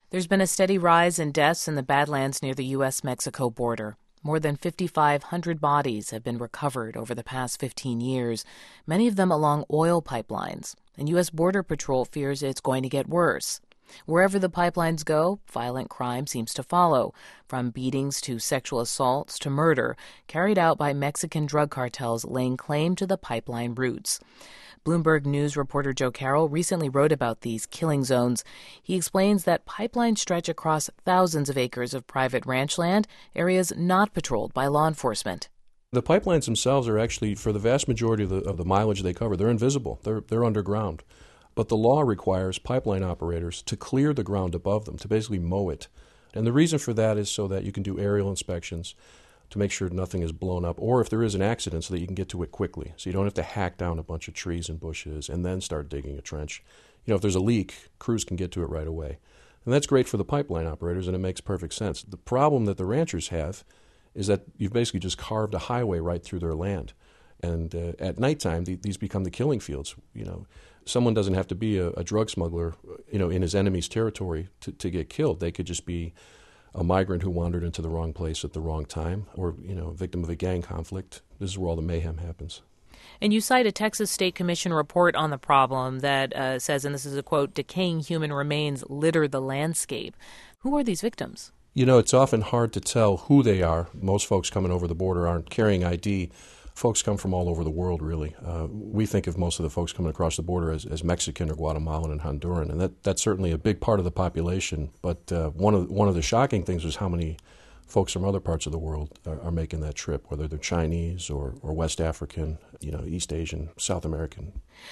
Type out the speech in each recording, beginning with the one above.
There's been a steady rise in deaths in the Badlands near the U.S.-Mexico border. More than 5,500 bodies have been recovered over the past 15 years, many of them along oil pipelines. And U.S. Border Patrol fears it's going to get worse. Wherever the pipelines go, violent crime seems to follow, from beatings to sexual assaults to murder, carried out by Mexican drug cartels laying claim to the pipeline routes. Bloomberg News reporter Joe Carroll recently wrote about these killing zones. He explains that pipelines stretch across thousands of acres of private ranch land, areas not patrolled by law enforcement. The pipelines themselves are actually, for the vast majority of the mileage they cover, they're invisible. They're underground. But the law requires pipeline operators to clear the ground above them, to basically mow it. And the reason for that is so that you can do aerial inspections to make sure nothing is blown up, or if there is an accident, so that you can get to it quickly. So you don't have to hack down a bunch of trees and bushes and then start digging a trench. If there's a leak, crews can get to it right away. And that's great for the pipeline operators, and it makes perfect sense. The problem that the ranchers have is that you've basically just carved a highway right through their land. And at nighttime, these become the killing fields. Someone doesn't have to be a drug smuggler, in his enemy's territory to get killed. They could just be a migrant who wandered into the wrong place at the wrong time, or, a victim of a gang conflict. This is where all the mayhem happens. And you cite a Texas State Commission report on the problem that says, and this is a quote, decaying human remains litter the landscape. Who are these victims? It's often hard to tell who they are. Most folks coming over the border aren't carrying ID. Folks come from all over the world, really. We think of most of the folks coming across the border as Mexican or Guatemalan and Honduran, and that's certainly a big part of the population. But one of the shocking things was how many folks from other parts of the world are making that trip, whether they're Chinese or West African, East Asian, South American.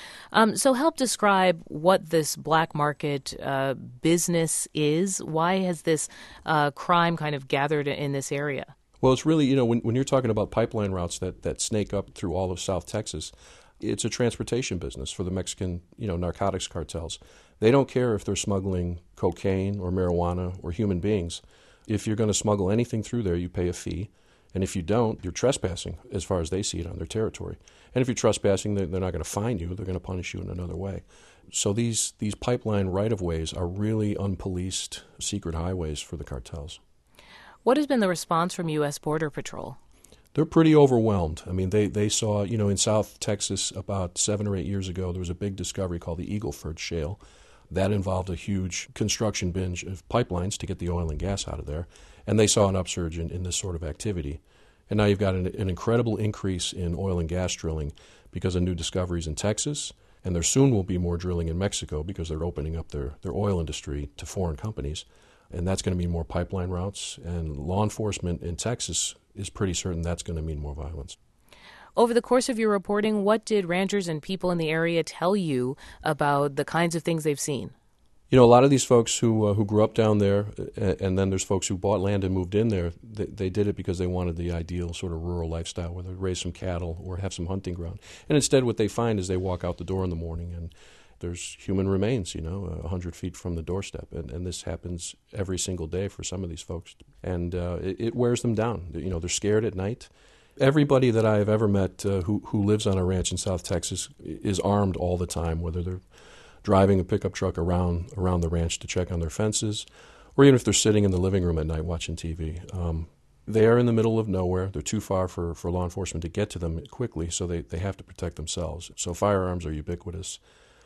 So help describe what this black market business is. Why has this crime kind of gathered in this area? Well, it's really, when you're talking about pipeline routes that snake up through all of South Texas, it's a transportation business for the Mexican, narcotics cartels. They don't care if they're smuggling cocaine or marijuana or human beings. If you're going to smuggle anything through there, you pay a fee. And if you don't, you're trespassing as far as they see it on their territory. And if you're trespassing, they're not going to fine you. They're going to punish you in another way. So these pipeline right-of-ways are really unpoliced secret highways for the cartels. What has been the response from U.S. Border Patrol? They're pretty overwhelmed. I mean, they saw, in South Texas about 7 or 8 years ago, there was a big discovery called the Eagle Ford Shale. That involved a huge construction binge of pipelines to get the oil and gas out of there. And they saw an upsurge in this sort of activity. And now you've got an incredible increase in oil and gas drilling because of new discoveries in Texas. And there soon will be more drilling in Mexico because they're opening up their oil industry to foreign companies. And that's going to mean more pipeline routes. And law enforcement in Texas is pretty certain that's going to mean more violence. Over the course of your reporting, what did ranchers and people in the area tell you about the kinds of things they've seen? A lot of these folks who grew up down there, and then there's folks who bought land and moved in there, they did it because they wanted the ideal sort of rural lifestyle, where they'd raise some cattle or have some hunting ground. And instead what they find is they walk out the door in the morning and there's human remains, 100 feet from the doorstep. And this happens every single day for some of these folks. And it wears them down. They're scared at night. Everybody that I have ever met who lives on a ranch in South Texas is armed all the time, whether they're driving a pickup truck around the ranch to check on their fences, or even if they're sitting in the living room at night watching TV. They are in the middle of nowhere. They're too far for law enforcement to get to them quickly, so they have to protect themselves. So firearms are ubiquitous.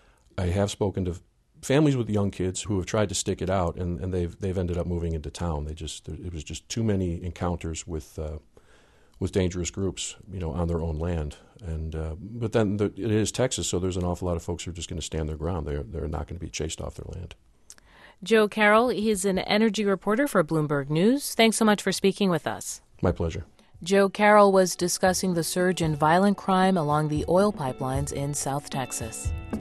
I have spoken to families with young kids who have tried to stick it out, and they've ended up moving into town. It was just too many encounters with dangerous groups, on their own land. And but then it is Texas, so there's an awful lot of folks who are just going to stand their ground. They're not going to be chased off their land. Joe Carroll, he's an energy reporter for Bloomberg News. Thanks so much for speaking with us. My pleasure. Joe Carroll was discussing the surge in violent crime along the oil pipelines in South Texas.